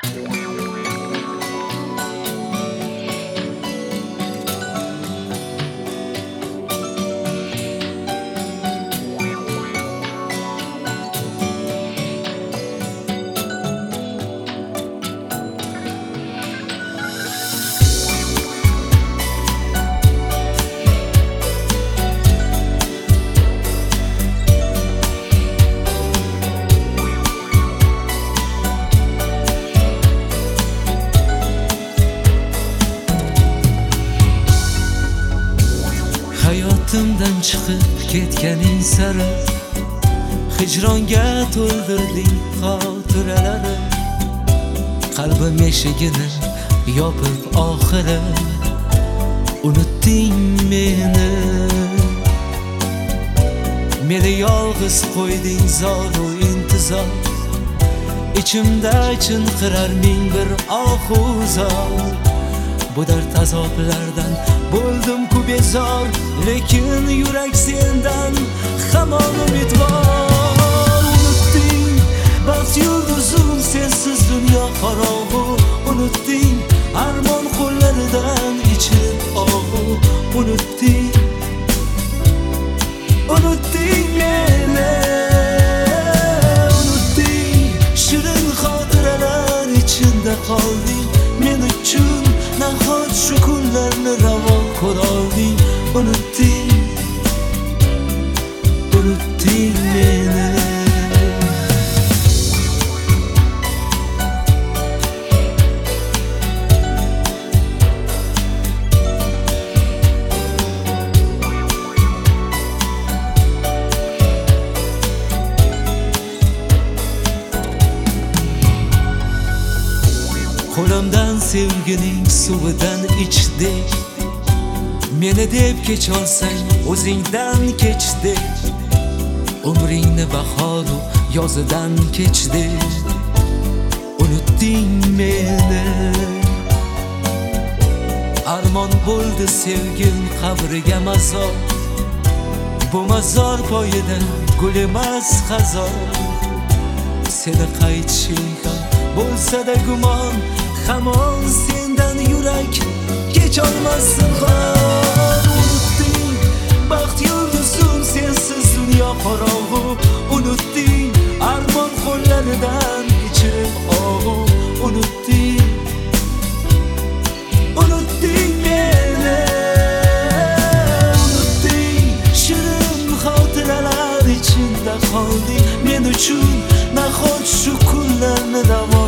Hayotimdan chiqib ketganing sari hijronga to'ldirding xotiralari. Qalbim eshigini yopib oxiri unutding meni. Meni yolg'iz qo'yding zoru intizor. Ichimda chinqirar ming bir ohuzor. Bu dard azoblardan bo'ldim-ku bezor, lekin yurak sendan hamon umidvor. Unutding baxt yulduzim, sensiz dunyo qorong'u. Unutding armon qo'llaridan ichib og'u. Unutding meni. Unutding shirin xotiralar ichida qolding. Men uchun nahot shu kunlarni ravo ko'rolding. Unutding meni. Qo'limdan sevgining suvidan ichdek. Meni deb kecholsang o'zingdan kechdek. Umringni bahoru yozidan kechdek. Unutding meni. Armon bo'ldi sevgim qabriga mazor. Bu mazor poyida gul emas xazor. Seni qaytishing ham bo'lsa-da gumon, hamon sendan yurak kecholmasin xon. Unutding baxt yulduzim, sensiz dunyo qorong'u. Unutding armon qo'llaridan ichib og'u. Unutding meni. Unutding shirin xotiralar ichida qolding. Men uchun nahot shu kunlarni ravo